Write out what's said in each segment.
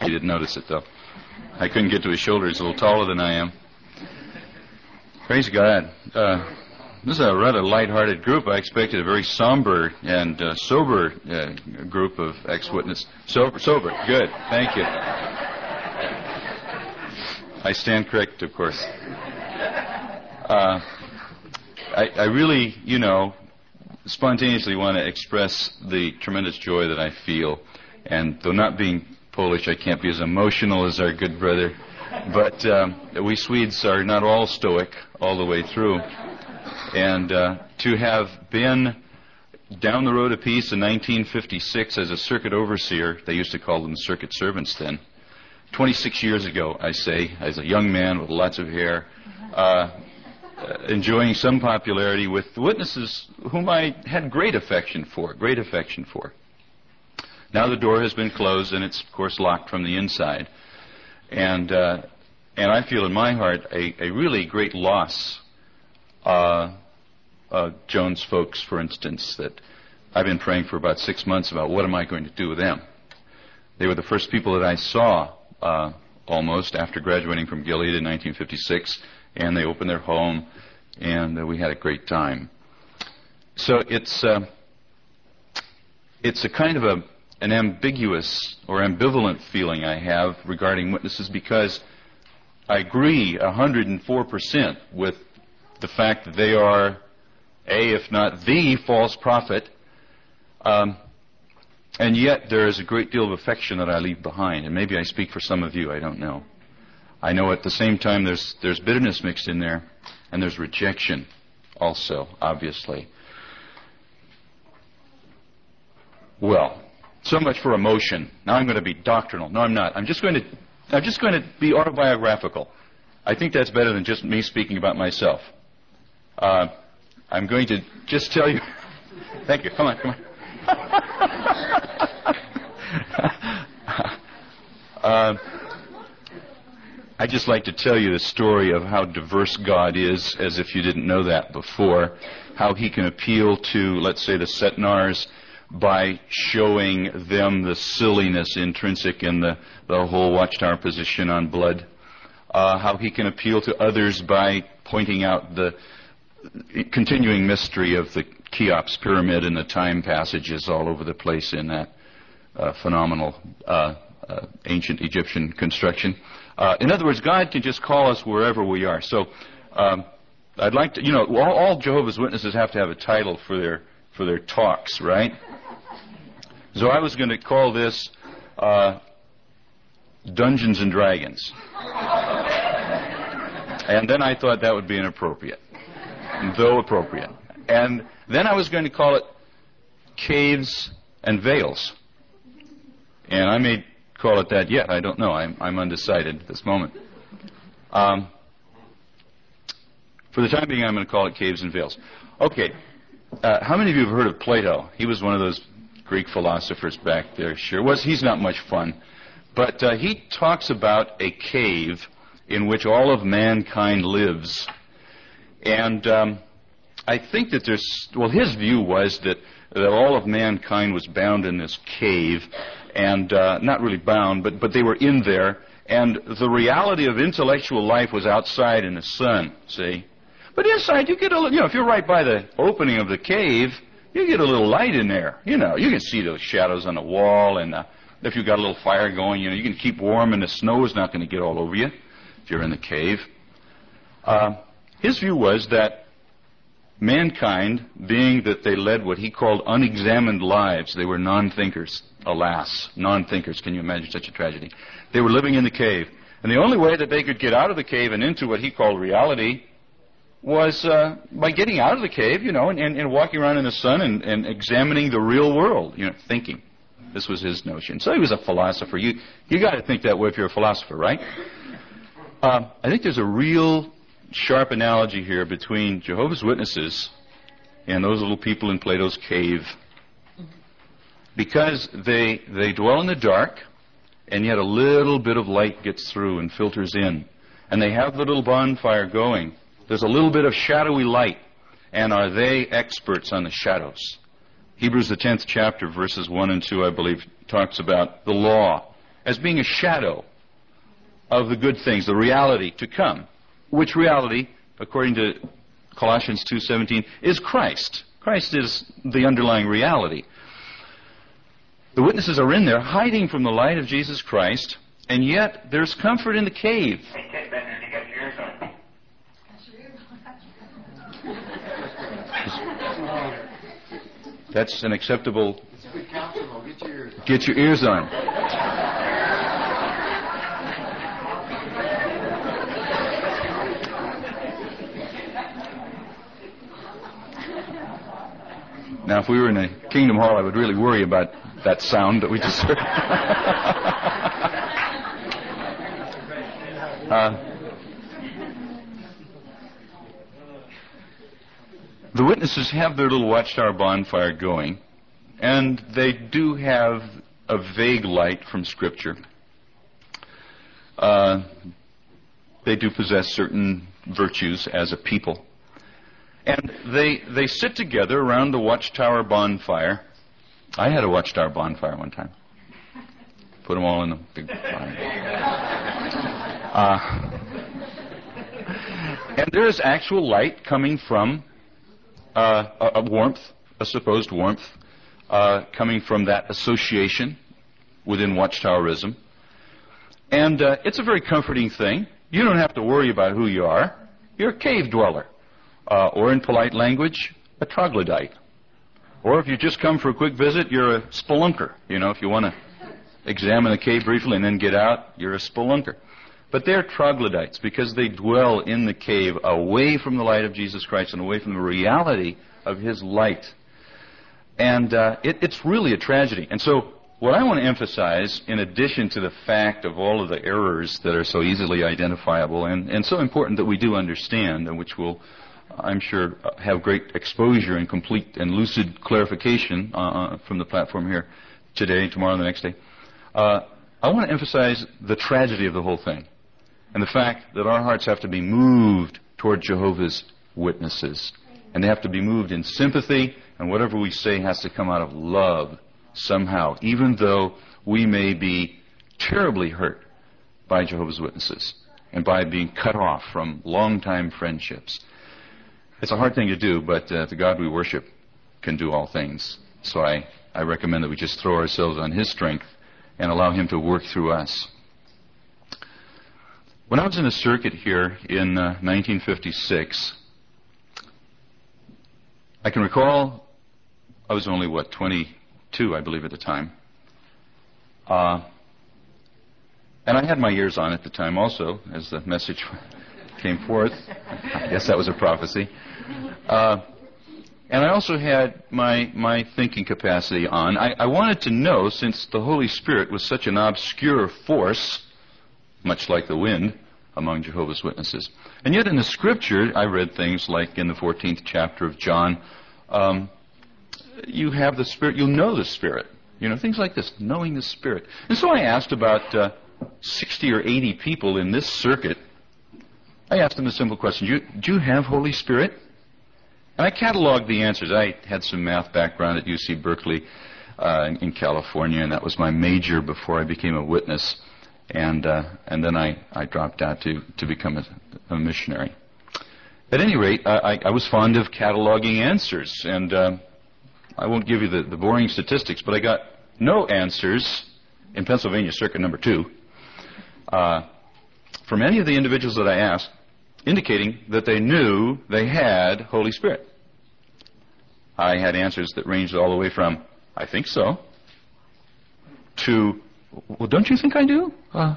He didn't notice it, though. I couldn't get to his shoulder. He's a little taller than I am. Praise God. This is a rather light-hearted group. I expected a very somber and sober group of ex-witnesses. Sober. Good. Thank you. I stand corrected, of course. I really, spontaneously want to express the tremendous joy that I feel. And though not being Polish, I can't be as emotional as our good brother. But we Swedes are not all stoic all the way through. And to have been down the road a piece in 1956 as a circuit overseer, they used to call them circuit servants then, 26 years ago, I say, as a young man with lots of hair, enjoying some popularity with witnesses whom I had great affection for. Now the door has been closed, and it's, of course, locked from the inside. And I feel in my heart a really great loss. Jones folks, for instance, that I've been praying for about 6 months about what am I going to do with them. They were the first people that I saw almost after graduating from Gilead in 1956, and they opened their home, and we had a great time. So it's a kind of an ambiguous or ambivalent feeling I have regarding witnesses, because I agree 104% with the fact that they are if not the false prophet, and yet there is a great deal of affection that I leave behind, and maybe I speak for some of you, I don't know. I know at the same time there's bitterness mixed in there, and there's rejection also, obviously. Well, so much for emotion. Now I'm going to be doctrinal. No, I'm not. I'm just going to be autobiographical. I think that's better than just me speaking about myself. I'm going to just tell you. Thank you. Come on. I'd just like to tell you the story of how diverse God is, as if you didn't know that before. How He can appeal to, let's say, the Setnars by showing them the silliness intrinsic in the whole Watchtower position on blood. How He can appeal to others by pointing out the continuing mystery of the Cheops pyramid and the time passages all over the place in that phenomenal ancient Egyptian construction. In other words, God can just call us wherever we are. So I'd like to, all Jehovah's Witnesses have to have a title for their talks, right? So I was going to call this Dungeons and Dragons. And then I thought that would be inappropriate, though appropriate. And then I was going to call it Caves and Veils. And I may call it that yet. I don't know. I'm undecided at this moment. For the time being, I'm going to call it Caves and Veils. Okay. How many of you have heard of Plato? He was one of those Greek philosophers back there. Sure. He's not much fun. But he talks about a cave in which all of mankind lives. And I think that his view was that all of mankind was bound in this cave, and not really bound, but they were in there, and the reality of intellectual life was outside in the sun, see? But inside, you get if you're right by the opening of the cave, you get a little light in there. You can see those shadows on the wall, and if you've got a little fire going, you can keep warm, and the snow is not going to get all over you if you're in the cave. His view was that mankind, being that they led what he called unexamined lives, they were non-thinkers, alas, non-thinkers. Can you imagine such a tragedy? They were living in the cave. And the only way that they could get out of the cave and into what he called reality was by getting out of the cave, and walking around in the sun and examining the real world, thinking. This was his notion. So he was a philosopher. You got to think that way if you're a philosopher, right? I think there's a real sharp analogy here between Jehovah's Witnesses and those little people in Plato's cave, because they dwell in the dark, and yet a little bit of light gets through and filters in, and they have the little bonfire going. There's a little bit of shadowy light, and are they experts on the shadows? Hebrews the 10th chapter, verses 1 and 2, I believe, talks about the law as being a shadow of the good things, the reality to come. Which reality, according to Colossians 2:17, is Christ. Christ is the underlying reality. The witnesses are in there hiding from the light of Jesus Christ, and yet there's comfort in the cave. That's an acceptable... Get your ears on. Now, if we were in a Kingdom Hall, I would really worry about that sound that we just heard. The witnesses have their little watchtower bonfire going, and they do have a vague light from Scripture. They do possess certain virtues as a people. And they sit together around the watchtower bonfire. I had a watchtower bonfire one time. Put them all in a big fire. And there is actual light coming from a warmth, a supposed warmth, coming from that association within watchtowerism. And it's a very comforting thing. You don't have to worry about who you are. You're a cave dweller. Or in polite language, a troglodyte. Or if you just come for a quick visit, you're a spelunker. You know, if you want to examine the cave briefly and then get out, you're a spelunker. But they're troglodytes because they dwell in the cave away from the light of Jesus Christ and away from the reality of His light. And it's really a tragedy. And so what I want to emphasize, in addition to the fact of all of the errors that are so easily identifiable and so important that we do understand, and which will, I'm sure, have great exposure and complete and lucid clarification from the platform here today, tomorrow, and the next day. I want to emphasize the tragedy of the whole thing and the fact that our hearts have to be moved toward Jehovah's Witnesses. And they have to be moved in sympathy, and whatever we say has to come out of love somehow, even though we may be terribly hurt by Jehovah's Witnesses and by being cut off from long-time friendships. It's a hard thing to do, but the God we worship can do all things. So I recommend that we just throw ourselves on His strength and allow Him to work through us. When I was in a circuit here in 1956, I can recall I was only, 22, I believe, at the time. And I had my ears on at the time also, as the message came forth. I guess that was a prophecy. And I also had my thinking capacity on. I wanted to know, since the Holy Spirit was such an obscure force, much like the wind among Jehovah's Witnesses. And yet in the Scripture, I read things like in the 14th chapter of John, you have the Spirit, you'll know the Spirit. You know, things like this, knowing the Spirit. And so I asked about 60 or 80 people in this circuit. I asked them a simple question. Do you have Holy Spirit? And I cataloged the answers. I had some math background at UC Berkeley in California, and that was my major before I became a witness. And then I dropped out to become a missionary. At any rate, I was fond of cataloging answers, and I won't give you the boring statistics, but I got no answers in Pennsylvania Circuit number 2 from any of the individuals that I asked, indicating that they knew they had Holy Spirit. I had answers that ranged all the way from, I think so, to, well, don't you think I do?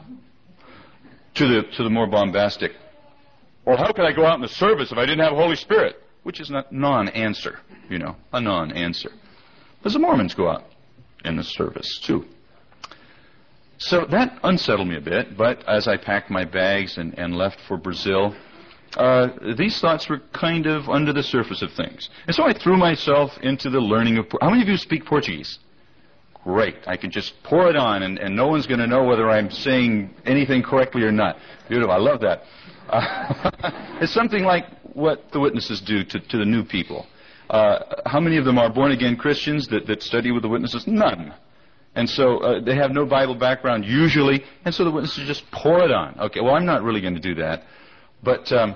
To the more bombastic, well, how could I go out in the service if I didn't have Holy Spirit? Which is a non-answer, a non-answer. Because the Mormons go out in the service, too. So that unsettled me a bit, but as I packed my bags and left for Brazil, these thoughts were kind of under the surface of things. And so I threw myself into the learning of... How many of you speak Portuguese? Great. I can just pour it on, and no one's going to know whether I'm saying anything correctly or not. Beautiful. I love that. It's something like what the witnesses do to the new people. How many of them are born-again Christians that study with the witnesses? None. And so they have no Bible background usually, and so the witnesses just pour it on. Okay, well, I'm not really going to do that. But as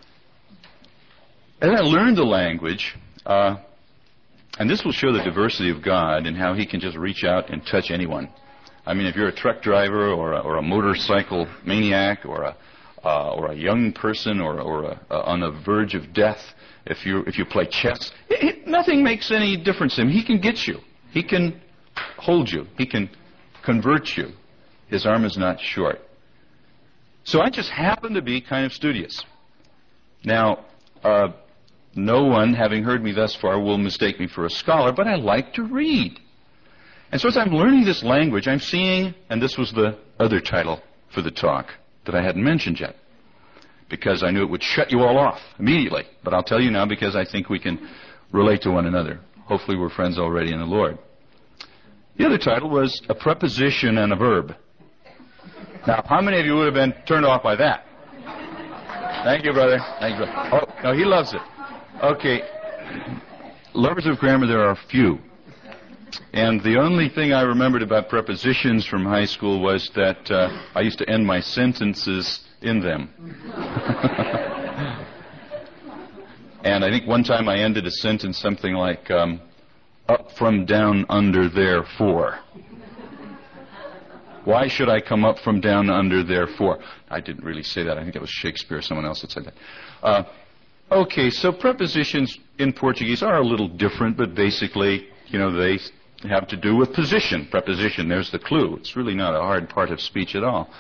I learned the language, and this will show the diversity of God and how He can just reach out and touch anyone. I mean, if you're a truck driver or a motorcycle maniac or a young person or on the verge of death, if you play chess, nothing makes any difference to Him. He can get you. He can hold you. He can convert you. His arm is not short. So I just happen to be kind of studious. Now, no one, having heard me thus far, will mistake me for a scholar, but I like to read. And so as I'm learning this language, I'm seeing, and this was the other title for the talk that I hadn't mentioned yet, because I knew it would shut you all off immediately. But I'll tell you now because I think we can relate to one another. Hopefully we're friends already in the Lord. The other title was A Preposition and a Verb. Now, how many of you would have been turned off by that? Thank you, brother. Thank you, brother. Oh, no, he loves it. Okay. Lovers of grammar, there are few. And the only thing I remembered about prepositions from high school was that I used to end my sentences in them. And I think one time I ended a sentence something like, up from down under therefore. Why should I come up from down under therefore? I didn't really say that. I think it was Shakespeare or someone else that said that. Okay, so prepositions in Portuguese are a little different, but basically, they have to do with position. Preposition, there's the clue. It's really not a hard part of speech at all.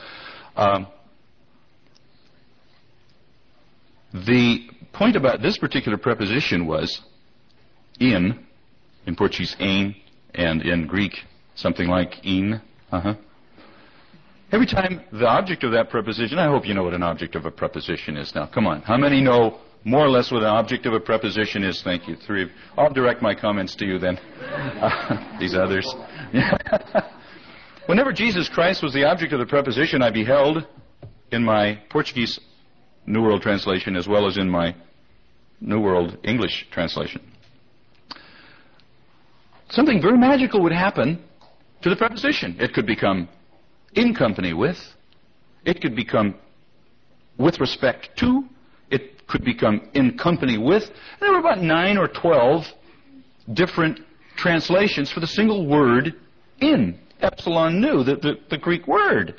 The point about this particular preposition was in Portuguese, em, and in Greek, something like in. Every time the object of that preposition, I hope you know what an object of a preposition is now. Come on. How many know more or less what an object of a preposition is? Thank you. 3 of you. I'll direct my comments to you then. These others. Whenever Jesus Christ was the object of the preposition, I beheld in my Portuguese New World Translation as well as in my New World English Translation, something very magical would happen to the preposition. It could become in company with. It could become with respect to. It could become in company with. And there were about 9 or 12 different translations for the single word in. Epsilon nu, the Greek word.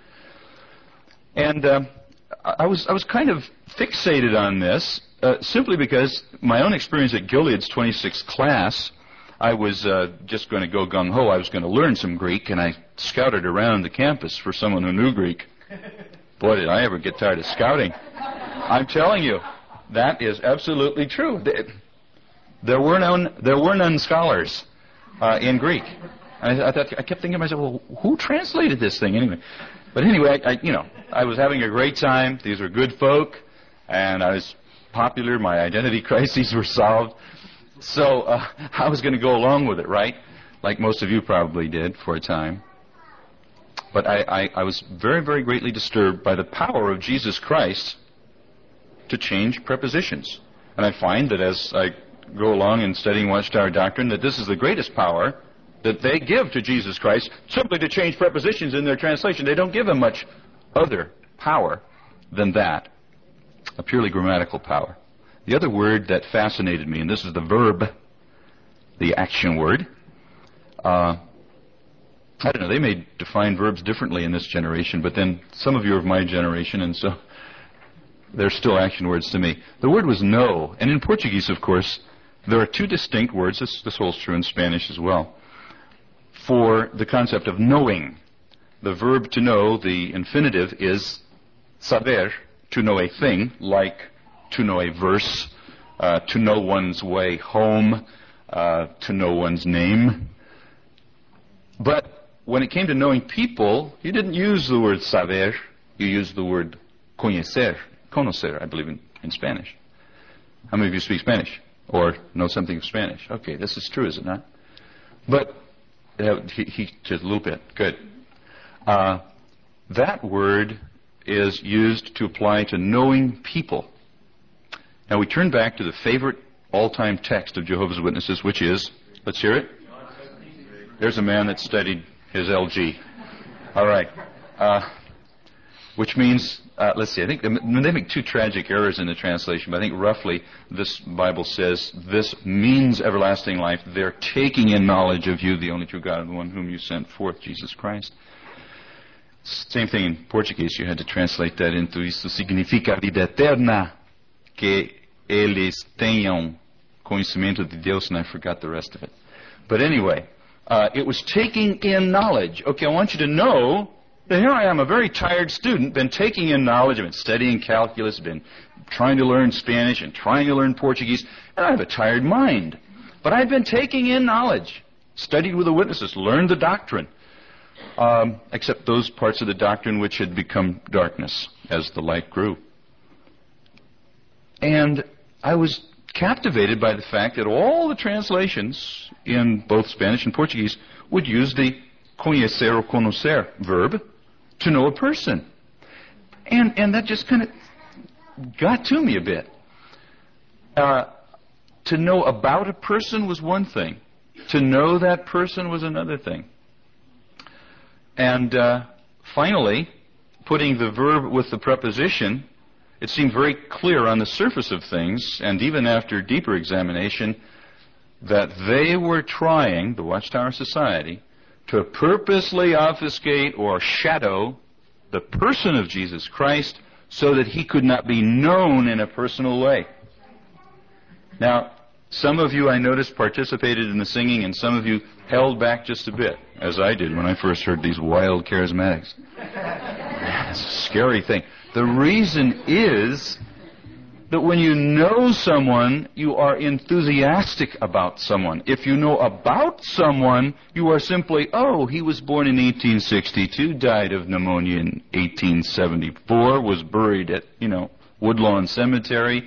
And I was kind of fixated on this simply because my own experience at Gilead's 26th class, I was just going to go gung-ho. I was going to learn some Greek, and I scouted around the campus for someone who knew Greek. Boy, did I ever get tired of scouting. I'm telling you, that is absolutely true. There were none scholars in Greek. I kept thinking to myself, well, who translated this thing anyway? But anyway, I was having a great time. These were good folk, and I was popular. My identity crises were solved. So I was going to go along with it, right? Like most of you probably did for a time. But I was very, very greatly disturbed by the power of Jesus Christ to change prepositions. And I find that as I go along in studying Watchtower Doctrine, that this is the greatest power that they give to Jesus Christ, simply to change prepositions in their translation. They don't give him much other power than that, a purely grammatical power. The other word that fascinated me, and this is the verb, the action word. I don't know, they may define verbs differently in this generation, but then some of you are of my generation, and so they're still action words to me. The word was know, and in Portuguese, of course, there are 2 distinct words, this holds true in Spanish as well, for the concept of knowing. The verb to know, the infinitive, is saber, to know a thing, like to know a verse, to know one's way home, to know one's name. But when it came to knowing people, you didn't use the word saber, you used the word conocer, I believe in Spanish. How many of you speak Spanish? Or know something of Spanish? Okay, this is true, is it not? But he just a little bit. Good. That word is used to apply to knowing people. Now we turn back to the favorite all-time text of Jehovah's Witnesses, which is, let's hear it. There's a man that studied his LG. All right. Which means, let's see, I think they make two tragic errors in the translation, but I think roughly this Bible says this means everlasting life. They're taking in knowledge of you, the only true God, and the one whom you sent forth, Jesus Christ. Same thing in Portuguese. You had to translate that into isso significa a vida eterna, que eles tenham conhecimento de Deus, and I forgot the rest of it. But anyway, it was taking in knowledge. Okay, I want you to know that here I am, a very tired student, been taking in knowledge, I've been studying calculus, been trying to learn Spanish and trying to learn Portuguese, and I have a tired mind. But I've been taking in knowledge, studied with the witnesses, learned the doctrine, except those parts of the doctrine which had become darkness as the light grew. And I was captivated by the fact that all the translations in both Spanish and Portuguese would use the conhecer or conocer verb to know a person. And that just kind of got to me a bit. To know about a person was one thing. To know that person was another thing. And finally, putting the verb with the preposition, it seemed very clear on the surface of things, and even after deeper examination, that they were trying, the Watchtower Society, to purposely obfuscate or shadow the person of Jesus Christ so that he could not be known in a personal way. Now, some of you, I noticed, participated in the singing, and some of you held back just a bit, as I did when I first heard these wild charismatics. It's a scary thing. The reason is that when you know someone, you are enthusiastic about someone. If you know about someone, you are simply, oh, he was born in 1862, died of pneumonia in 1874, was buried at, Woodlawn Cemetery.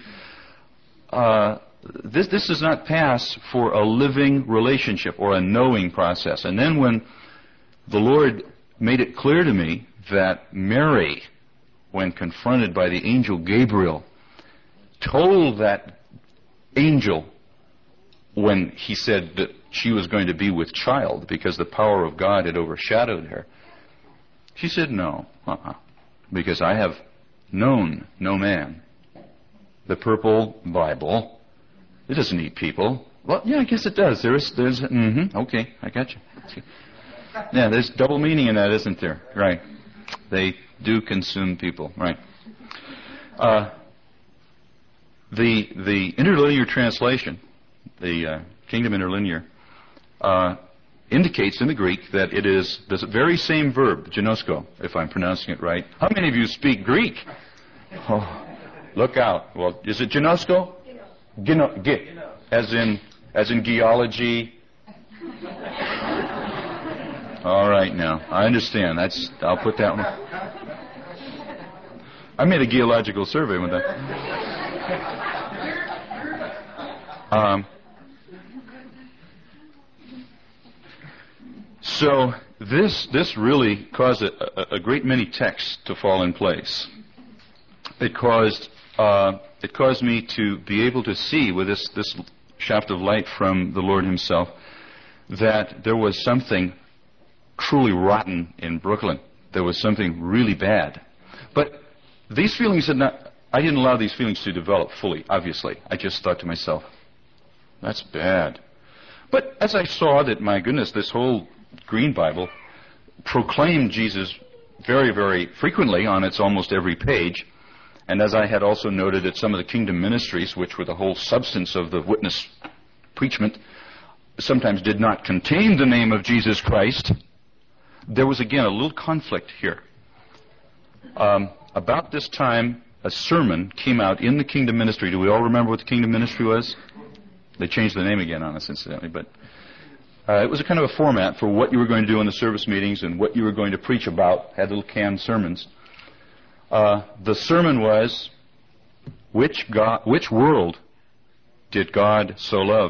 This does not pass for a living relationship or a knowing process. And then when the Lord made it clear to me that Mary, when confronted by the angel Gabriel, told that angel when he said that she was going to be with child because the power of God had overshadowed her, she said, no, because I have known no man. The purple Bible, it doesn't eat people. Well, yeah, I guess it does. Okay, I got you. Yeah, there's double meaning in that, isn't there? Right. They do consume people, right. The interlinear translation, the Kingdom Interlinear, indicates in the Greek that it is this very same verb, ginosko, if I'm pronouncing it right. How many of you speak Greek? Oh, look out. Well, is it ginosko? As in geology. All right, now I understand. I'll put that one. I made a geological survey with that. So this really caused a great many texts to fall in place. It caused me to be able to see with this shaft of light from the Lord Himself that there was something truly rotten in Brooklyn. There was something really bad. But these feelings I didn't allow these feelings to develop fully, obviously. I just thought to myself, that's bad. But as I saw that, my goodness, this whole Green Bible proclaimed Jesus very, very frequently on its almost every page, and as I had also noted that some of the kingdom ministries, which were the whole substance of the witness preachment, sometimes did not contain the name of Jesus Christ, there was again a little conflict here. About this time, a sermon came out in the kingdom ministry. Do we all remember what the kingdom ministry was? They changed the name again on us, incidentally, but it was a kind of a format for what you were going to do in the service meetings and what you were going to preach about. Had little canned sermons. The sermon was, which world did God so love?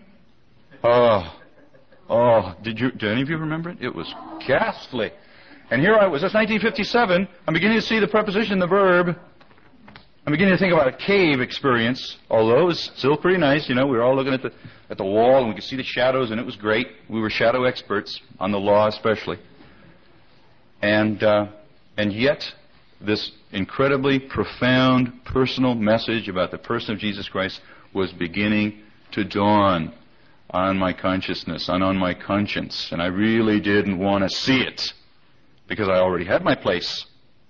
Did any of you remember it? It was ghastly. And here I was, that's 1957, I'm beginning to see the preposition, the verb, I'm beginning to think about a cave experience, although it was still pretty nice. We were all looking at the wall, and we could see the shadows, and it was great. We were shadow experts on the law, especially. And yet, this incredibly profound personal message about the person of Jesus Christ was beginning to dawn on my consciousness and on my conscience. And I really didn't want to see it, because I already had my place.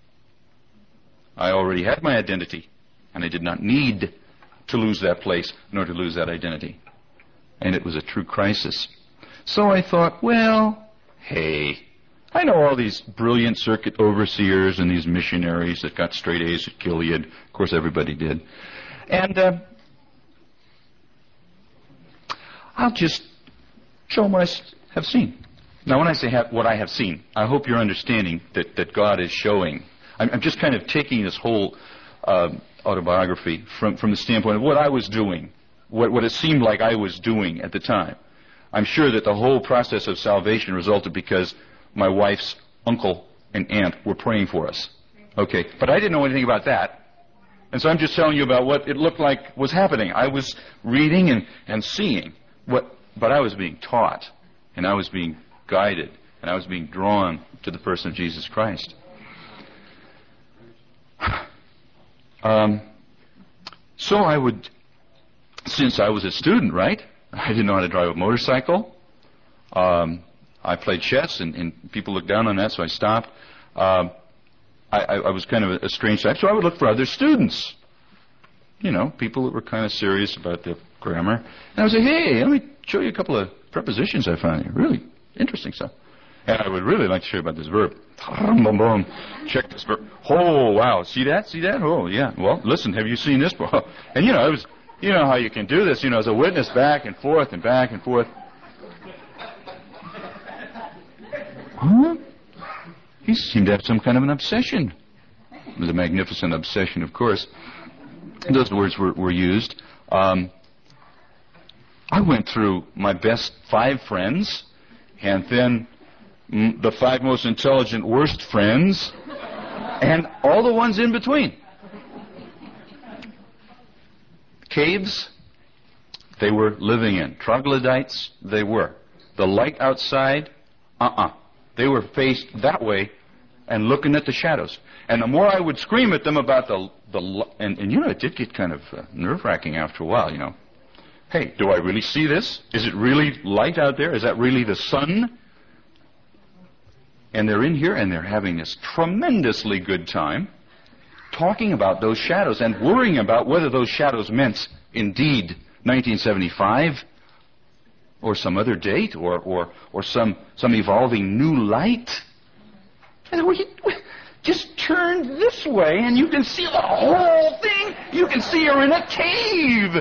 I already had my identity, and I did not need to lose that place nor to lose that identity. And it was a true crisis. So I thought, well, hey, I know all these brilliant circuit overseers and these missionaries that got straight A's at Gilead. Of course, everybody did. And I'll just show them what I have seen. Now, when I say what I have seen, I hope you're understanding that God is showing. I'm just kind of taking this whole autobiography from the standpoint of what I was doing, what it seemed like I was doing at the time. I'm sure that the whole process of salvation resulted because my wife's uncle and aunt were praying for us. Okay, but I didn't know anything about that. And so I'm just telling you about what it looked like was happening. I was reading and seeing but I was being taught, and I was being guided, and I was being drawn to the person of Jesus Christ. So I would, since I was a student, right? I didn't know how to drive a motorcycle. I played chess, and people looked down on that, so I stopped. I was kind of a strange type, so I would look for other students. People that were kind of serious about their grammar. And I would say, hey, let me show you a couple of prepositions I found here. Really interesting stuff. And I would really like to show you about this verb. Boom, boom. Check this verb. Oh, wow. See that? See that? Oh, yeah. Well, listen, have you seen this? And, it was, how you can do this, as a witness, back and forth and back and forth. Huh? He seemed to have some kind of an obsession. It was a magnificent obsession, of course. Those words were used. I went through my best 5 friends, and then the 5 most intelligent worst friends, and all the ones in between. Caves, they were living in. Troglodytes, they were. The light outside, They were faced that way and looking at the shadows. And the more I would scream at them about it did get kind of nerve-wracking after a while, Hey, do I really see this? Is it really light out there? Is that really the sun? And they're in here, and they're having this tremendously good time talking about those shadows and worrying about whether those shadows meant, indeed, 1975 or some other date or some evolving new light. And just turn this way, and you can see the whole thing. You can see you're in a cave.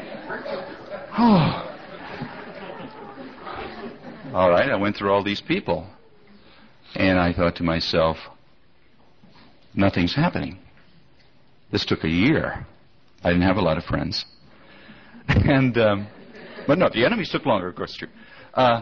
Oh. All right, I went through all these people. And I thought to myself, nothing's happening. This took a year. I didn't have a lot of friends. And, but no, the enemies took longer, of course, true. By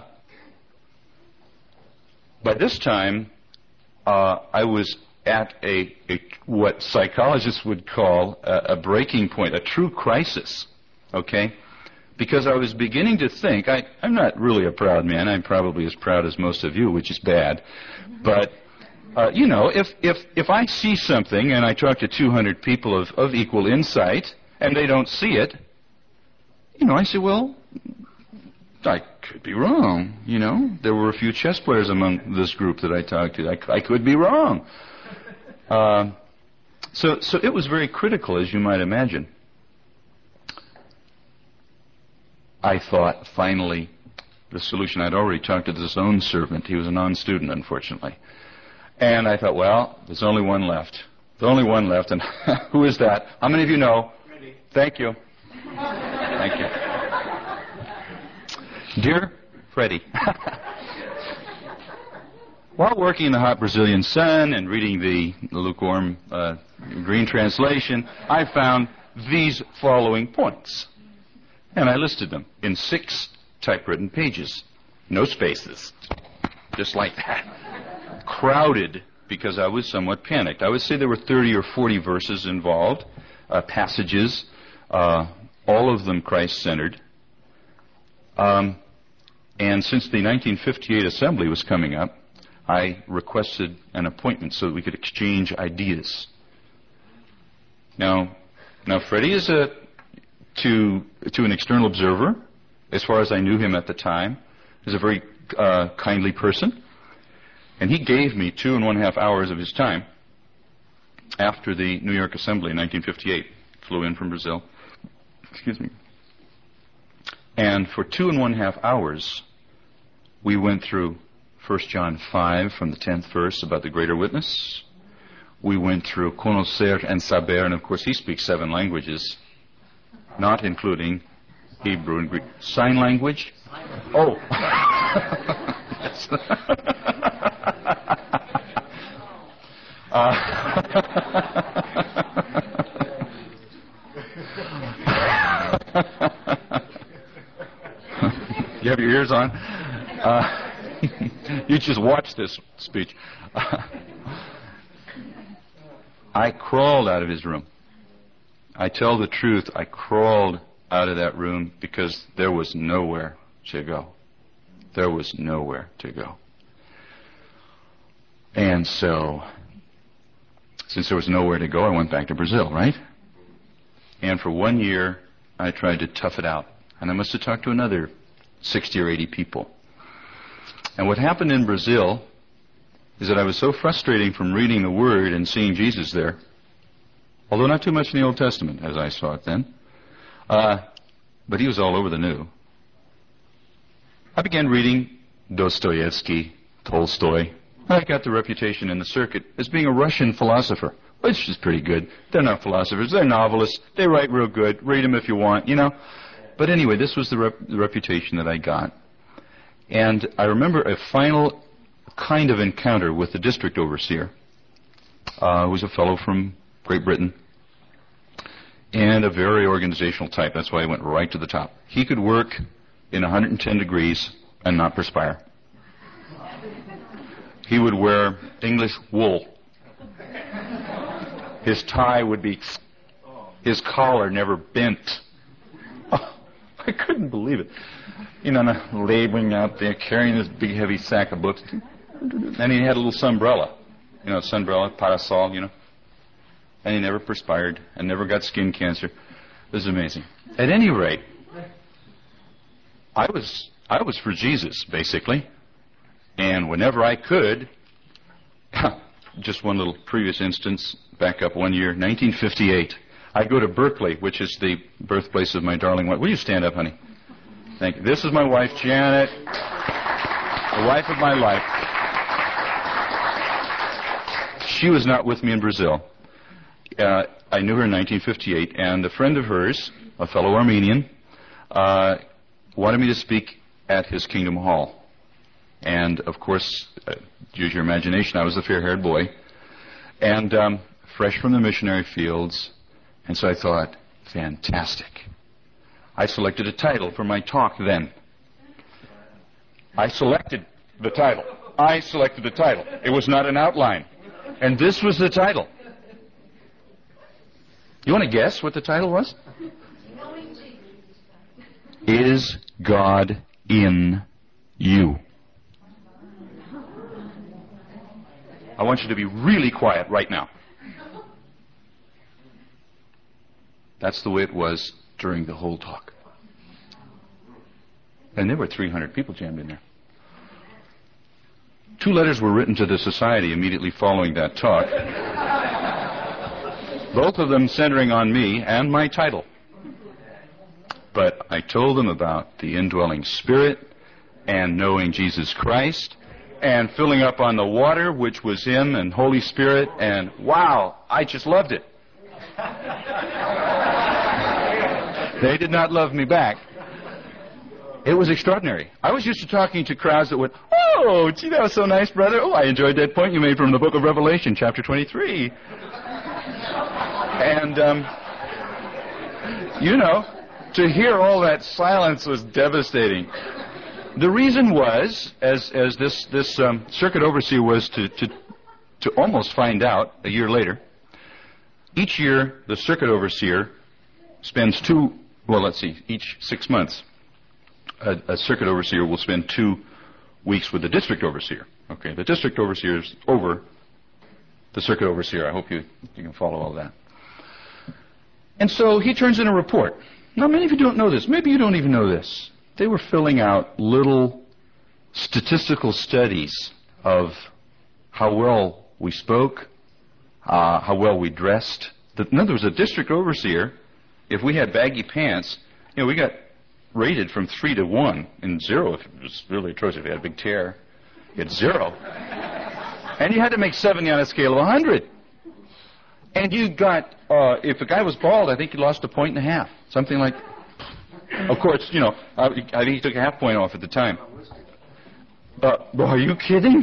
this time, I was at what psychologists would call a breaking point, a true crisis, okay? Because I was beginning to think, I'm not really a proud man. I'm probably as proud as most of you, which is bad. But, if I see something and I talk to 200 people of equal insight and they don't see it, I say, well, I could be wrong, There were a few chess players among this group that I talked to. I could be wrong. So it was very critical, as you might imagine. I thought, finally, the solution. I'd already talked to this own servant. He was a non-student, unfortunately. And I thought, well, there's only one left. There's only one left, and who is that? How many of you know? Freddie. Thank you. Thank you. Dear Freddie, while working in the hot Brazilian sun and reading the lukewarm green translation, I found these following points. And I listed them in 6 typewritten pages. No spaces. Just like that. Crowded, because I was somewhat panicked. I would say there were 30 or 40 verses involved. passages, all of them Christ-centered. And since the 1958 assembly was coming up, I requested an appointment so that we could exchange ideas. Now Freddie is to an external observer, as far as I knew him at the time, is a very kindly person. And he gave me 2.5 hours of his time after the New York Assembly in 1958. Flew in from Brazil. Excuse me. And for 2.5 hours, we went through 1 John 5 from the 10th verse about the greater witness. We went through conocer and saber, and of course he speaks 7 languages, not including Hebrew and Greek. Sign language? Oh. Yes. You have your ears on? You just watch this speech. I crawled out of his room. I tell the truth, I crawled out of that room because there was nowhere to go. There was nowhere to go. And so, since there was nowhere to go, I went back to Brazil, right? And for 1 year, I tried to tough it out. And I must have talked to another 60 or 80 people. And what happened in Brazil is that I was so frustrating from reading the Word and seeing Jesus there, although not too much in the Old Testament, as I saw it then, but he was all over the new. I began reading Dostoevsky, Tolstoy. I got the reputation in the circuit as being a Russian philosopher, which is pretty good. They're not philosophers, they're novelists. They write real good. Read them if you want, you know. But anyway, this was the reputation that I got. And I remember a final kind of encounter with the district overseer, who was a fellow from Great Britain, and a very organizational type. That's why I went right to the top. He could work in 110 degrees and not perspire. He would wear English wool. His tie would be, his collar never bent. Oh, I couldn't believe it. You know, laboring out there, carrying this big heavy sack of books. And he had a little sunbrella. You know, sunbrella, parasol, you know. And he never perspired and never got skin cancer. It was amazing. At any rate, I was for Jesus, basically. And whenever I could, just one little previous instance, back up 1 year, 1958. I'd go to Berkeley, which is the birthplace of my darling wife. Will you stand up, honey? Thank you. This is my wife, Janet, the wife of my life. She was not with me in Brazil. I knew her in 1958, and a friend of hers, a fellow Armenian, wanted me to speak at his Kingdom Hall. And, of course, use your imagination, I was a fair-haired boy, and fresh from the missionary fields, and so I thought, fantastic. I selected a title for my talk then. I selected the title. It was not an outline. And this was the title. You want to guess what the title was? Is God in you? I want you to be really quiet right now. That's the way it was during the whole talk. And there were 300 people jammed in there. 2 letters were written to the society immediately following that talk. Both of them centering on me and my title. But I told them about the indwelling Spirit and knowing Jesus Christ and filling up on the water, which was Him and Holy Spirit, and wow, I just loved it. They did not love me back. It was extraordinary. I was used to talking to crowds that went, "Oh, gee, that was so nice, brother. Oh, I enjoyed that point you made from the book of Revelation, chapter 23. And, you know, to hear all that silence was devastating. The reason was, as this circuit overseer was to almost find out a year later, Each year, the circuit overseer spends each 6 months, a circuit overseer will spend 2 weeks with the district overseer. Okay, the district overseer is over the circuit overseer. I hope you can follow all that. And so he turns in a report. Now, many of you don't know this. Maybe you don't even know this. They were filling out little statistical studies of how well we spoke, how well we dressed. In other words, a district overseer, if we had baggy pants, we got rated from 3 to 1, and 0 if it was really atrocious. If you had a big tear, you had 0. And you had to make 70 on a scale of 100. And you got, if a guy was bald, I think he lost 1.5 points, something like. Of course, I think he took a half point off at the time. Are you kidding?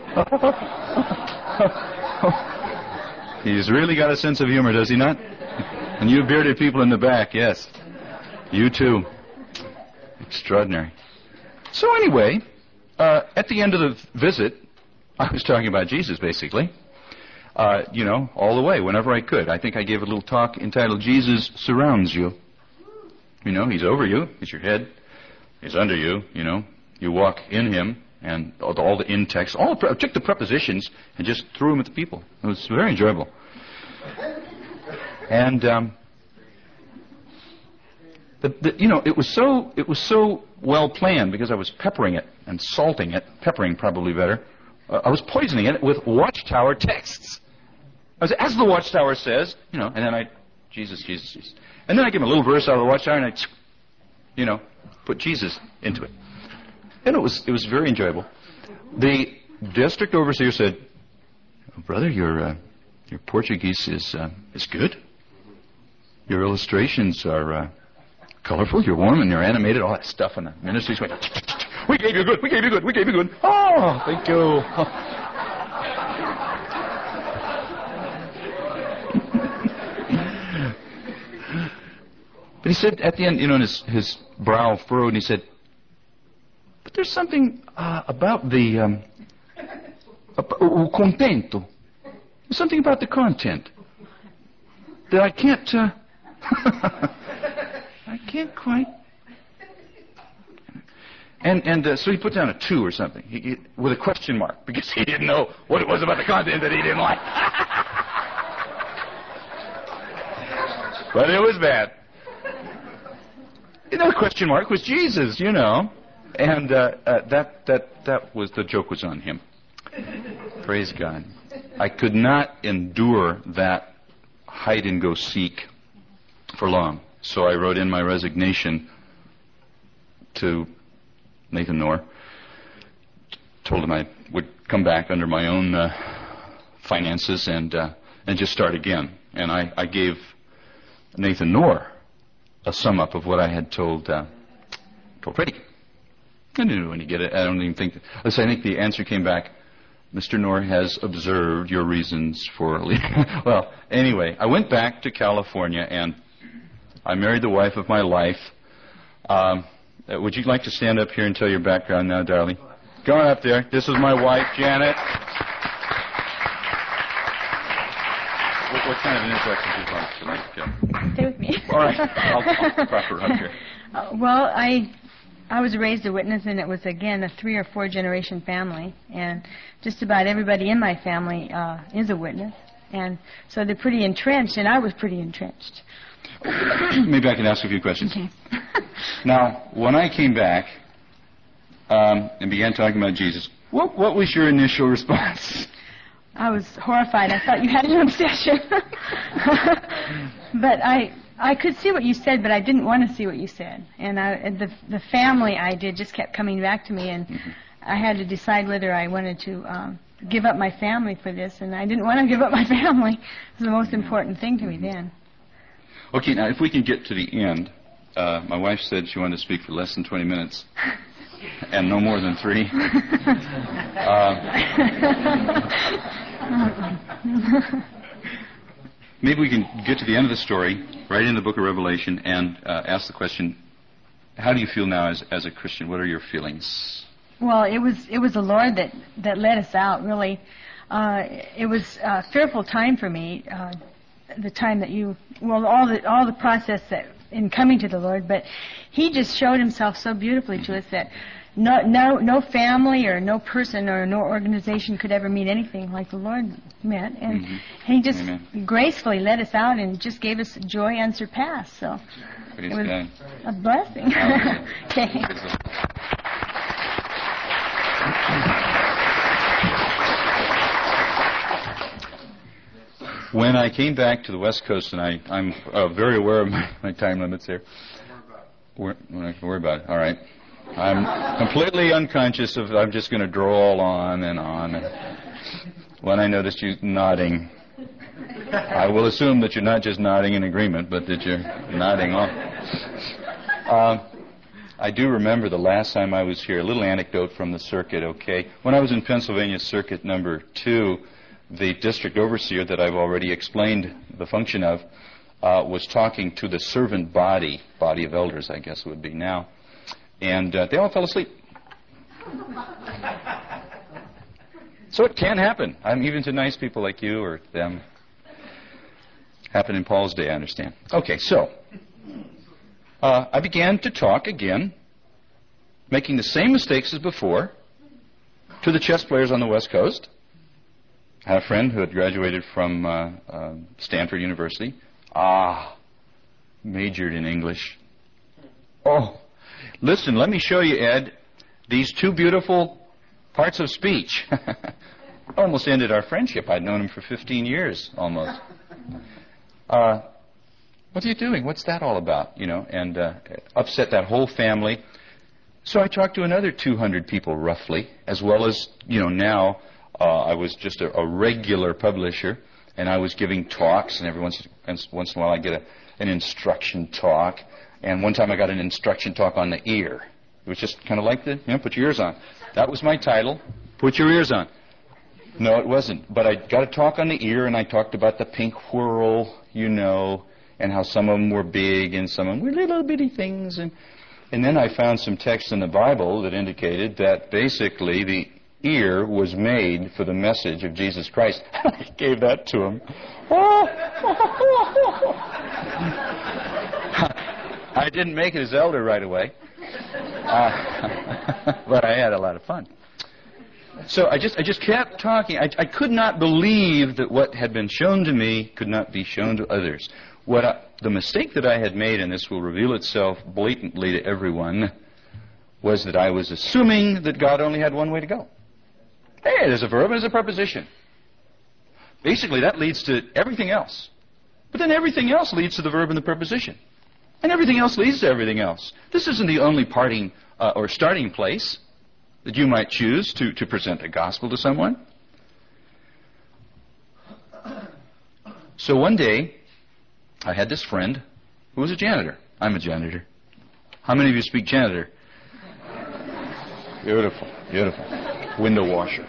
He's really got a sense of humor, does he not? And you bearded people in the back, yes. You too. Extraordinary. So anyway, at the end of the visit, I was talking about Jesus, basically. All the way, whenever I could. I think I gave a little talk entitled, "Jesus Surrounds You." He's over you. He's your head. He's under you. You walk in him, and all the in-text, took the prepositions and just threw them at the people. It was very enjoyable. And it was so well planned because I was peppering it and salting it, peppering probably better. I was poisoning it with Watchtower texts. I was, as the Watchtower says, and then Jesus. And then I give him a little verse out of the Watchtower, and I, put Jesus into it. And it was very enjoyable. The district overseer said, "Brother, your Portuguese is good. Your illustrations are colorful. You're warm and you're animated. All that stuff." And the ministries went, "We gave you good. We gave you good. We gave you good." Oh, thank you. But he said at the end, and his brow furrowed, and he said, "But there's something about the o contento. There's something about the content that I can't I can't quite." And so he put down a 2 or something with a question mark because he didn't know what it was about the content that he didn't like. But it was bad. The question mark was Jesus, and that was the joke was on him. Praise God. I could not endure that hide and go seek for long, so I wrote in my resignation to Nathan Knorr. Told him I would come back under my own finances and just start again. And I gave Nathan Knorr a sum up of what I had told Freddie. I didn't know when you get it. I don't even think. I think the answer came back. Mr. Knorr has observed your reasons for leaving. Well, anyway, I went back to California and I married the wife of my life. Would you like to stand up here and tell your background now, darling? Go on up there. This is my wife, Janet. What kind of an introduction do you like? Stay with me. All right. I'll prop her up here. Well, I was raised a witness, and it was, again, a 3 or 4 generation family. And just about everybody in my family is a witness. And so they're pretty entrenched, and I was pretty entrenched. Maybe I can ask a few questions. Okay. Now, when I came back and began talking about Jesus, what was your initial response? I was horrified. I thought you had an obsession. But I could see what you said, but I didn't want to see what you said. And the family idea just kept coming back to me, and I had to decide whether I wanted to give up my family for this, and I didn't want to give up my family. It was the most important thing to me then. Okay, now if we can get to the end, my wife said she wanted to speak for less than 20 minutes. And no more than 3. Maybe we can get to the end of the story, right in the book of Revelation, and ask the question, how do you feel now as a Christian? What are your feelings? Well, it was the Lord that led us out, really. It was a fearful time for me. the time that you, well, all the process that in coming to the Lord, but He just showed Himself so beautifully to us that no family or no person or no organization could ever mean anything like the Lord meant, and He just gracefully let us out and just gave us joy unsurpassed. So Praise it was God. a blessing. Okay. When I came back to the West Coast, and I'm very aware of my time limits here. We're not going to worry about it. All right. I'm completely unconscious of, I'm just going to drawl on and on. When I noticed you nodding, I will assume that you're not just nodding in agreement, but that you're nodding off. I do remember the last time I was here, a little anecdote from the circuit, okay? When I was in Pennsylvania Circuit number 2, the district overseer that I've already explained the function of was talking to the servant body of elders, I guess it would be now, and they all fell asleep. So it can happen. Even to nice people like you or them. Happened in Paul's day, I understand. Okay, so I began to talk again, making the same mistakes as before, to the chess players on the West Coast. I had a friend who had graduated from Stanford University. Majored in English. Oh, listen, let me show you, Ed, these two beautiful parts of speech. Almost ended our friendship. I'd known him for 15 years, almost. What are you doing? What's that all about? You know, and upset that whole family. So I talked to another 200 people, roughly, as well as, now I was just a regular publisher, and I was giving talks, and every once in a while I get an instruction talk. And one time I got an instruction talk on the ear. It was just kind of like put your ears on. That was my title, put your ears on. No, it wasn't. But I got a talk on the ear, and I talked about the pink whorl, and how some of them were big and some of them were little bitty things. And then I found some text in the Bible that indicated that basically the ear was made for the message of Jesus Christ. I gave that to him. I didn't make it as elder right away, but I had a lot of fun. So I just kept talking. I could not believe that what had been shown to me could not be shown to others. The mistake that I had made, and this will reveal itself blatantly to everyone, was that I was assuming that God only had one way to go. Hey, there's a verb and there's a preposition. Basically, that leads to everything else. But then everything else leads to the verb and the preposition. And everything else leads to everything else. This isn't the only parting or starting place that you might choose to present the gospel to someone. So one day, I had this friend who was a janitor. I'm a janitor. How many of you speak janitor? Beautiful, beautiful. Window washer.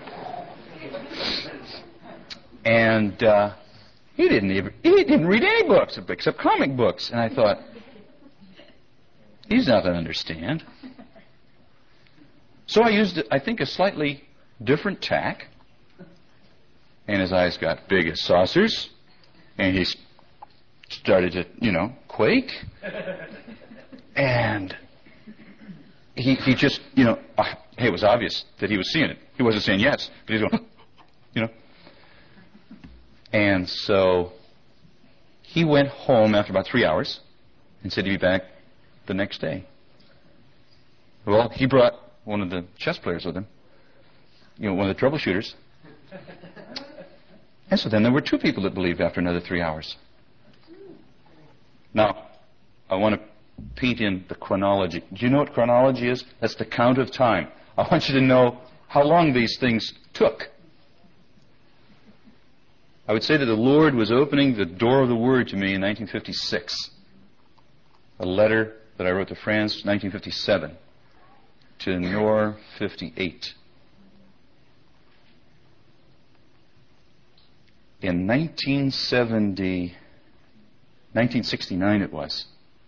And he didn't read any books except comic books. And I thought, he's not going to understand. So I used, I think, a slightly different tack. And his eyes got big as saucers. And he started to, quake. And he just, hey, it was obvious that he was seeing it. He wasn't saying yes, but he was going, And so he went home after about 3 hours and said he'd be back the next day. Well, he brought one of the chess players with him, one of the troubleshooters. And so then there were 2 people that believed after another 3 hours. Now, I want to paint in the chronology. Do you know what chronology is? That's the count of time. I want you to know how long these things took. I would say that the Lord was opening the door of the Word to me in 1956. A letter that I wrote to France, 1957. To Nor, 58. In 1969 it was,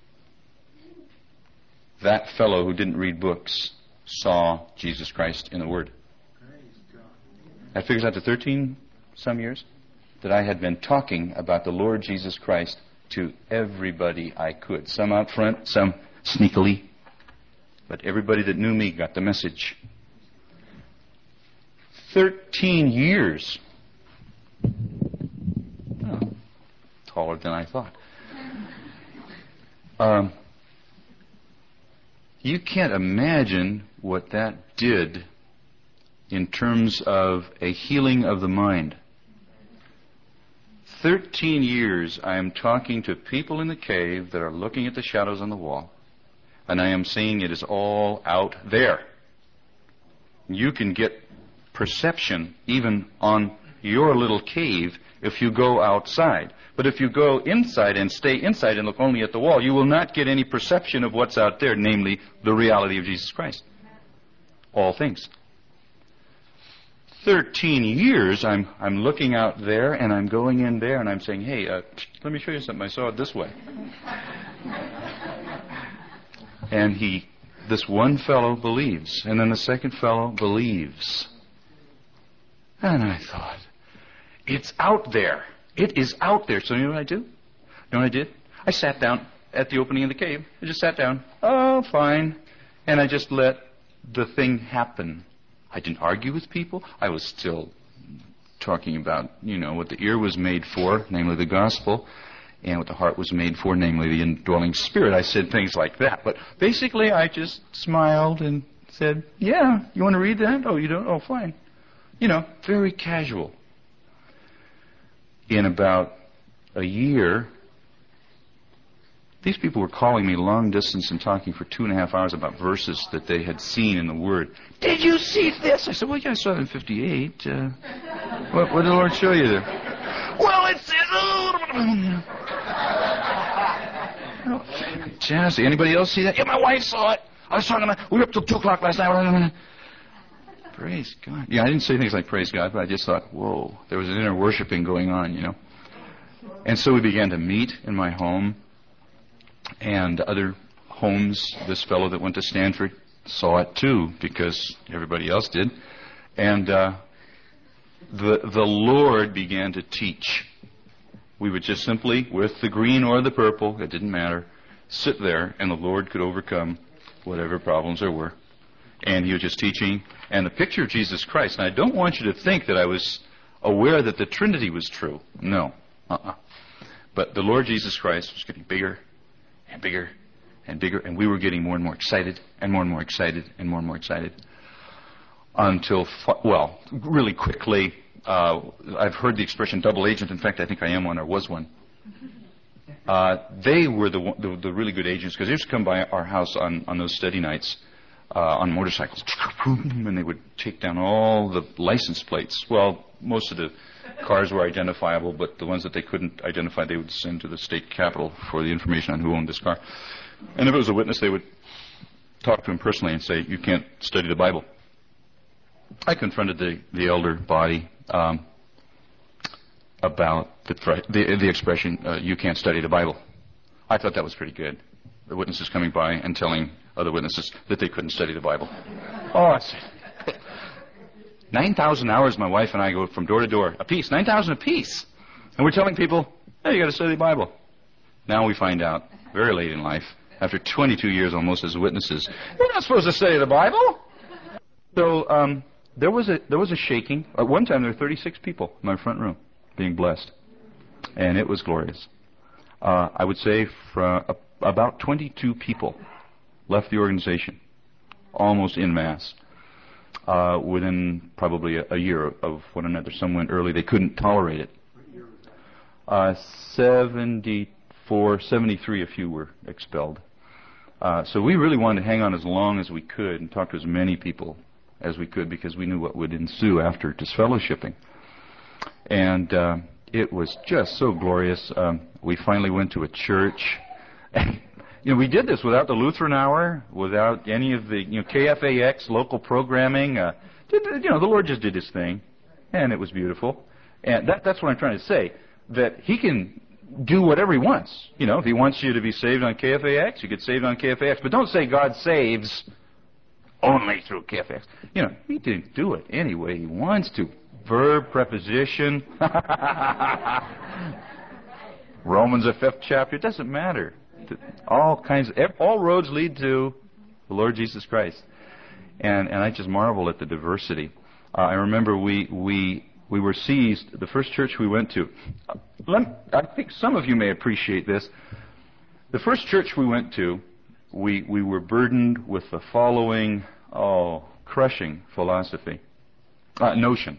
that fellow who didn't read books saw Jesus Christ in the Word. That figures out to 13 some years. that I had been talking about the Lord Jesus Christ to everybody I could. Some out front, some sneakily. But everybody that knew me got the message. 13 years. Oh, taller than I thought. You can't imagine what that did in terms of a healing of the mind. 13 years I am talking to people in the cave that are looking at the shadows on the wall, and I am saying it is all out there. You can get perception even on your little cave if you go outside. But if you go inside and stay inside and look only at the wall, you will not get any perception of what's out there, namely the reality of Jesus Christ. All things. 13 years I'm looking out there and I'm going in there and I'm saying, hey, let me show you something. I saw it this way. And this one fellow believes, and then the second fellow believes. And I thought, it's out there. It is out there. So you know what I do? You know what I did? I sat down at the opening of the cave. I just sat down. Oh, fine. And I just let the thing happen. I didn't argue with people. I was still talking about, what the ear was made for, namely the gospel, and what the heart was made for, namely the indwelling spirit. I said things like that. But basically, I just smiled and said, yeah, you want to read that? Oh, you don't? Oh, fine. Very casual. In about a year, these people were calling me long distance and talking for 2.5 hours about verses that they had seen in the Word. Did you see this? I said, well, yeah, I saw it in 58. What did the Lord show you there? Well, it says... Fantastic. Anybody else see that? Yeah, my wife saw it. I was talking about... We were up till 2 o'clock last night. Praise God. Yeah, I didn't say things like praise God, but I just thought, whoa, there was an inner worshiping going on, And so we began to meet in my home and other homes. This fellow that went to Stanford saw it too because everybody else did. And the Lord began to teach. We would just simply, with the green or the purple, it didn't matter, sit there and the Lord could overcome whatever problems there were. And he was just teaching. And the picture of Jesus Christ, and I don't want you to think that I was aware that the Trinity was true. No. But the Lord Jesus Christ was getting bigger and bigger and bigger, and we were getting more and more excited and more and more excited and more and more excited until, really quickly, I've heard the expression double agent. In fact, I think I am one or was one. They were the really good agents because they used to come by our house on those study nights. On motorcycles, and they would take down all the license plates. Well, most of the cars were identifiable, but the ones that they couldn't identify, they would send to the state capitol for the information on who owned this car. And if it was a witness, they would talk to him personally and say, you can't study the Bible. I confronted the elder body about the expression, you can't study the Bible. I thought that was pretty good. The witnesses coming by and telling other witnesses that they couldn't study the Bible. Oh, I said, 9,000 hours my wife and I go from door to door, a piece, 9,000 a piece. And we're telling people, hey, you got to study the Bible. Now we find out, very late in life, after 22 years almost as witnesses, you're not supposed to study the Bible. So there was a shaking. At one time there were 36 people in my front room being blessed. And it was glorious. I would say about 22 people left the organization, almost en masse, within probably a year of one another. Some went early. They couldn't tolerate it. 73, a few were expelled. So we really wanted to hang on as long as we could and talk to as many people as we could because we knew what would ensue after disfellowshipping. And it was just so glorious. We finally went to a church. We did this without the Lutheran Hour, without any of the KFAX local programming. The Lord just did His thing, and it was beautiful. And that's what I'm trying to say, that He can do whatever He wants. If He wants you to be saved on KFAX, you get saved on KFAX. But don't say God saves only through KFAX. He didn't do it any way He wants to. verb, preposition. Romans, the 5th chapter. It doesn't matter. All roads lead to the Lord Jesus Christ. And I just marvel at the diversity. I remember we were seized, the first church we went to. I think some of you may appreciate this. The first church we went to, we were burdened with the following, crushing philosophy. Notion.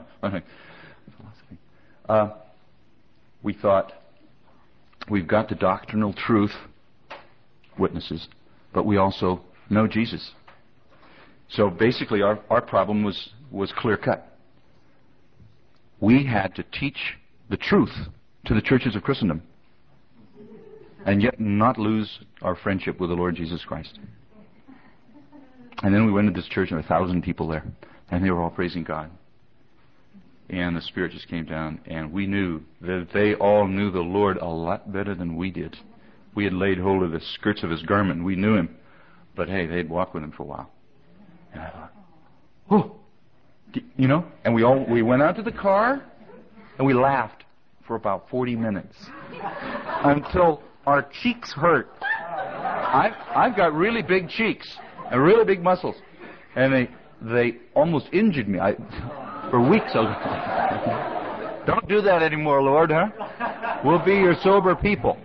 We thought, we've got the doctrinal truth, witnesses, but we also know Jesus. So basically our problem was clear cut. We had to teach the truth to the churches of Christendom, and yet not lose our friendship with the Lord Jesus Christ. And then we went to this church, and 1,000 people there, and they were all praising God. And the Spirit just came down, and we knew that they all knew the Lord a lot better than we did. We had laid hold of the skirts of His garment, and we knew Him. But hey, they'd walked with Him for a while. And I thought, and we went out to the car, and we laughed for about 40 minutes until our cheeks hurt. I've got really big cheeks and really big muscles, and they almost injured me. For weeks I was don't do that anymore, Lord, huh? We'll be your sober people.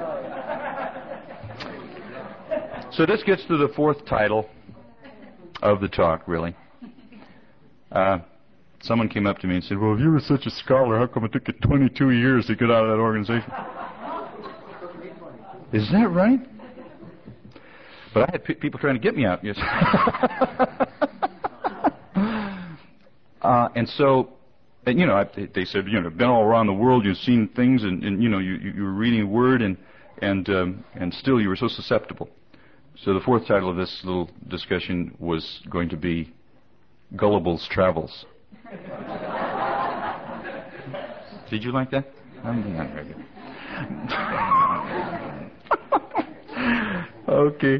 So this gets to the fourth title of the talk, really. Someone came up to me and said, well, if you were such a scholar, how come it took you 22 years to get out of that organization? Is that right? But I had people trying to get me out. Yes. And so, they said, been all around the world, you've seen things, and you were reading the Word, and still you were so susceptible. So the fourth title of this little discussion was going to be Gullible's Travels. Did you like that? Not very good. Okay.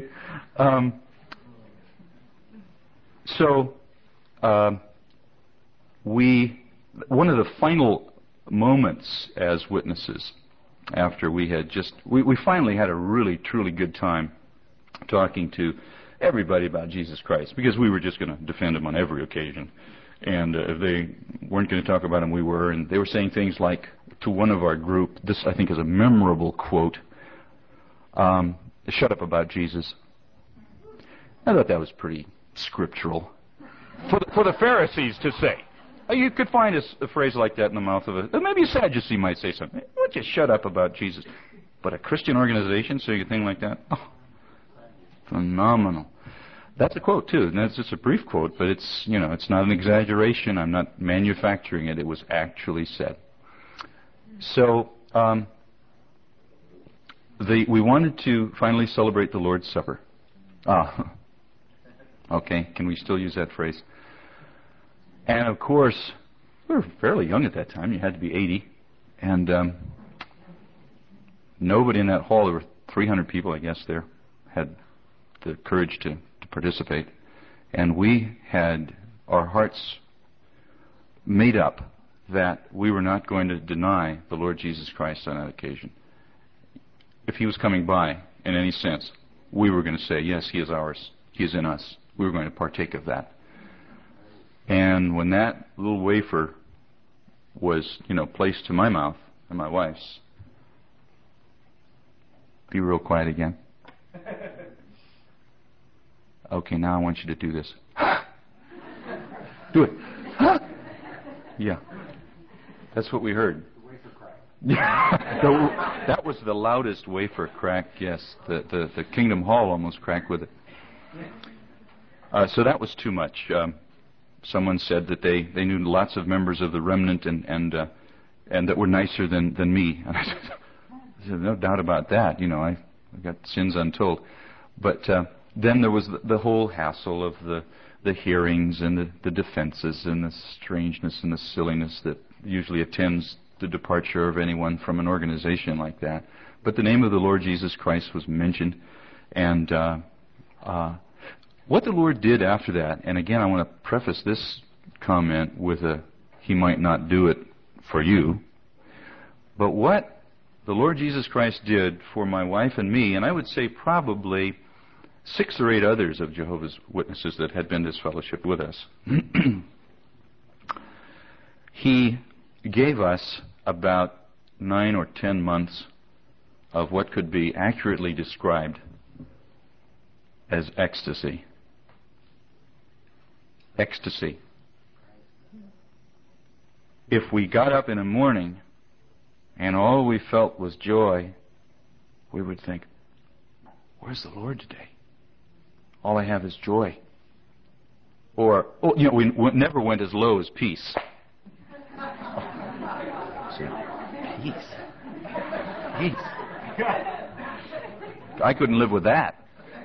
One of the final moments as witnesses, after we had we finally had a really, truly good time talking to everybody about Jesus Christ, because we were just going to defend Him on every occasion. And if they weren't going to talk about Him, we were. And they were saying things like, to one of our group, this I think is a memorable quote, shut up about Jesus. I thought that was pretty scriptural for the Pharisees to say. You could find a phrase like that in the mouth of maybe a Sadducee might say something. Why don't you shut up about Jesus? But a Christian organization saying a thing like that? Oh, phenomenal. That's a quote too, and that's just a brief quote, but it's not an exaggeration. I'm not manufacturing it. It was actually said. So we wanted to finally celebrate the Lord's Supper. Okay, can we still use that phrase? And of course, we were fairly young at that time. You had to be 80, and nobody in that hall. There were 300 people, I guess, there had the courage to participate, and we had our hearts made up that we were not going to deny the Lord Jesus Christ on that occasion. If He was coming by in any sense, we were going to say, yes, He is ours. He is in us. We were going to partake of that. And when that little wafer was, placed to my mouth and my wife's, be real quiet again. Okay, now I want you to do this. Do it. Yeah. That's what we heard. That was the loudest wafer crack, yes. The Kingdom Hall almost cracked with it. So that was too much. Someone said that they knew lots of members of the remnant and that were nicer than me. And I said, no doubt about that. I got sins untold. But then there was the whole hassle of the hearings and the defenses and the strangeness and the silliness that usually attends the departure of anyone from an organization like that. But the name of the Lord Jesus Christ was mentioned, and what the Lord did after that, and again I want to preface this comment with a He might not do it for you. But what the Lord Jesus Christ did for my wife and me, and I would say probably 6 or 8 others of Jehovah's Witnesses that had been to this fellowship with us, He gave us about 9 or 10 months of what could be accurately described as ecstasy. Ecstasy. If we got up in the morning and all we felt was joy, we would think, where's the Lord today? All I have is joy. Or, we never went as low as peace. Peace. Peace. I couldn't live with that.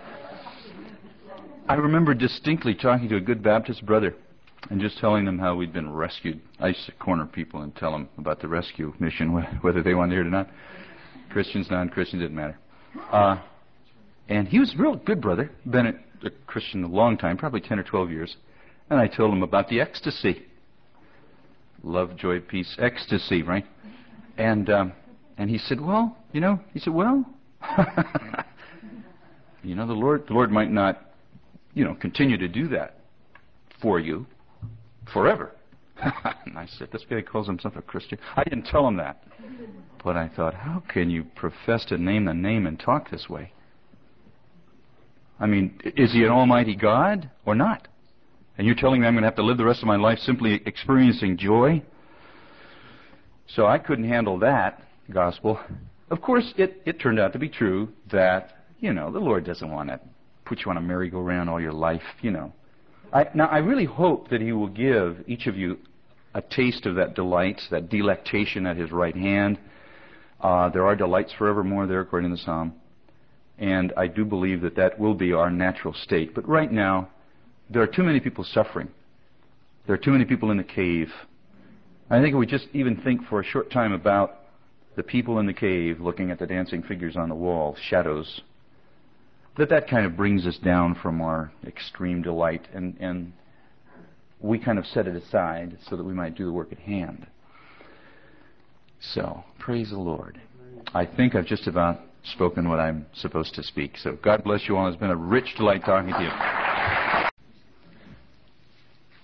I remember distinctly talking to a good Baptist brother and just telling them how we'd been rescued. I used to corner people and tell them about the rescue mission, whether they wanted to hear it or not. Christians, non-Christians, didn't matter. And he was a real good brother, been a Christian a long time, probably 10 or 12 years. And I told him about the ecstasy. Love, joy, peace, ecstasy, right? And he said, well, the Lord might not, continue to do that for you forever. And I said, this guy calls himself a Christian. I didn't tell him that. But I thought, how can you profess to name the name and talk this way? I mean, is he an almighty God or not? And you're telling me I'm going to have to live the rest of my life simply experiencing joy? So I couldn't handle that gospel. Of course, it turned out to be true that, the Lord doesn't want to put you on a merry-go-round all your life, Now, I really hope that He will give each of you a taste of that delight, that delectation at His right hand. There are delights forevermore there, according to the Psalm. And I do believe that will be our natural state. But right now, there are too many people suffering. There are too many people in the cave. I think if we just even think for a short time about the people in the cave looking at the dancing figures on the wall, shadows, that kind of brings us down from our extreme delight, and we kind of set it aside so that we might do the work at hand. So, praise the Lord. I think I've just about spoken what I'm supposed to speak. So God bless you all. It's been a rich delight talking to you.